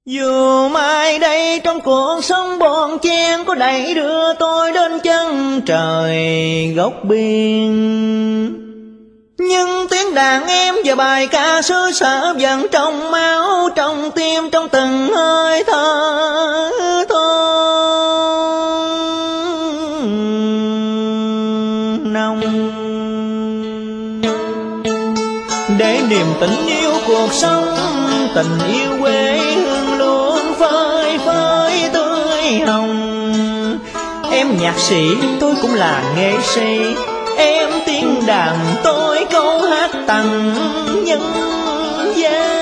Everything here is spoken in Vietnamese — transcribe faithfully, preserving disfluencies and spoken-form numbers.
Dù mai đây trong cuộc sống bon chen có đẩy đưa tôi đến chân trời góc biên, nhưng tiếng đàn em và bài ca xứ sở vẫn trong máu, trong tim, trong từng hơi thở thôn nồng. Để niềm tình yêu cuộc sống, tình yêu quê hương luôn phơi phới tươi hồng. Em nhạc sĩ, tôi cũng là nghệ sĩ, em tiếng đàn, tôi câu hát tặng nhân gian.